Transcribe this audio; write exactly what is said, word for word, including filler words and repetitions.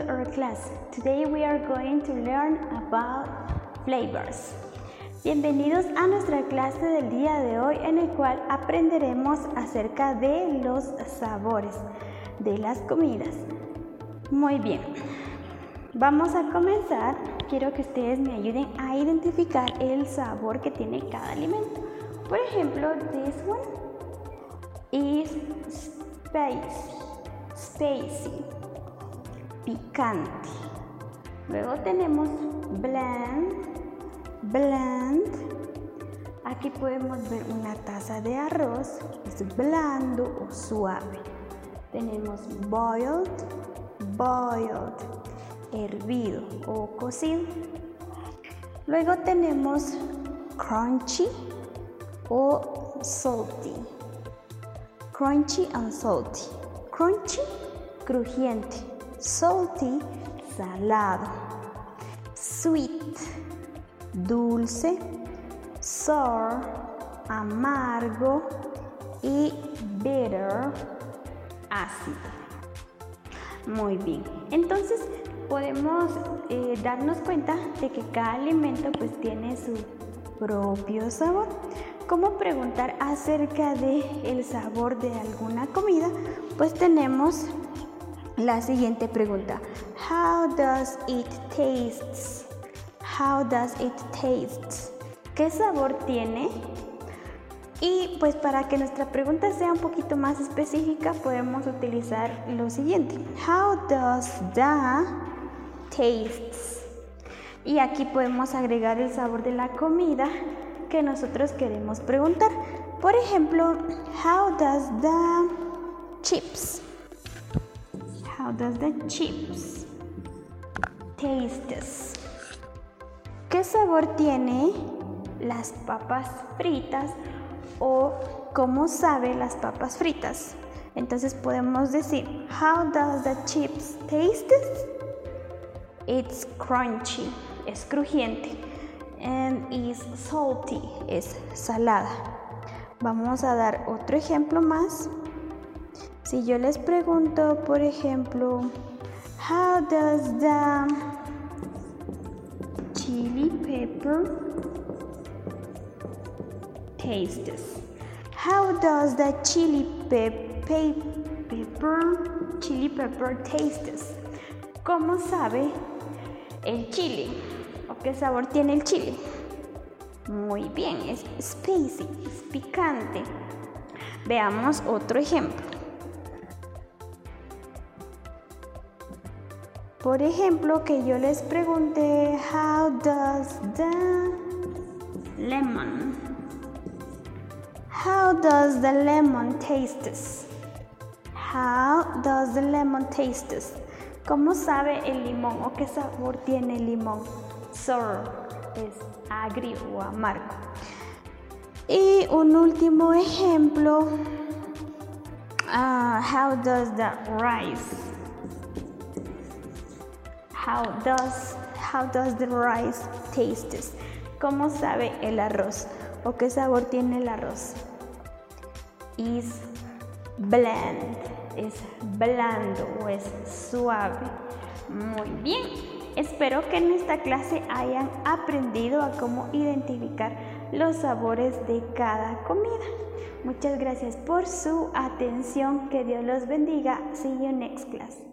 our class. Today we are going to learn about flavors. Bienvenidos a nuestra clase del día de hoy, en el cual aprenderemos acerca de los sabores de las comidas. Muy bien, vamos a comenzar. Quiero que ustedes me ayuden a identificar el sabor que tiene cada alimento. Por ejemplo, this one is spicy, spicy, picante. Luego tenemos bland, bland. Aquí podemos ver una taza de arroz, es blando o suave. Tenemos boiled, boiled, hervido o cocido. Luego tenemos crunchy o salty. Crunchy and salty. Crunchy, crujiente. Salty, salado. Sweet, dulce. Sour, amargo. Y bitter, ácido. Muy bien. Entonces podemos eh, darnos cuenta de que cada alimento pues tiene su propio sabor. ¿Cómo preguntar acerca de el sabor de alguna comida? Pues tenemos la siguiente pregunta. How does it taste? How does it taste? ¿Qué sabor tiene? Y pues para que nuestra pregunta sea un poquito más específica, podemos utilizar lo siguiente. How does the taste? Y aquí podemos agregar el sabor de la comida que nosotros queremos preguntar. Por ejemplo, how does the chips? How does the chips taste? ¿Qué sabor tiene las papas fritas? O cómo sabe las papas fritas. Entonces podemos decir, how does the chips taste? It's crunchy, es crujiente. And is salty, es salada. Vamos a dar otro ejemplo más. Si yo les pregunto, por ejemplo, how does the chili pepper tastes? How does the chili pe pe pepper chili pepper tastes? ¿Cómo sabe el chile? ¿O qué sabor tiene el chile? Muy bien, es spicy, es picante. Veamos otro ejemplo. Por ejemplo, que yo les pregunte, how does the lemon How does the lemon taste? How does the lemon taste? ¿Cómo sabe el limón o qué sabor tiene el limón? Sour, es agrio o amargo. Y un último ejemplo. Uh, how does the rice? How does How does the rice taste? ¿Cómo sabe el arroz o qué sabor tiene el arroz? Is bland, es blando o es suave. Muy bien, espero que en esta clase hayan aprendido a cómo identificar los sabores de cada comida. Muchas gracias por su atención, que Dios los bendiga. See you next class.